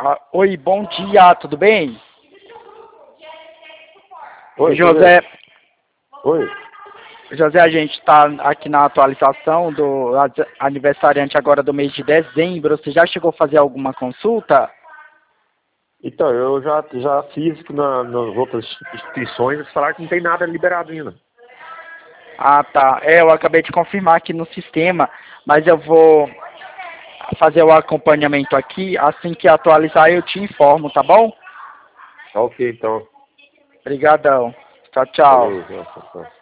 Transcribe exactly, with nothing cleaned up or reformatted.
Ah, oi, bom dia, tudo bem? Oi, José, Oi. José, a gente está aqui na atualização do aniversariante agora do mês de dezembro. Você já chegou a fazer alguma consulta? Então, eu já, já fiz na, nas outras instituições, eles falaram que não tem nada liberado ainda. Ah, tá. É, eu acabei de confirmar aqui no sistema, mas eu vou fazer o acompanhamento aqui. Assim que atualizar, eu te informo, tá bom? Ok, então. Obrigadão. Tchau, tchau. Falou, tchau, tchau.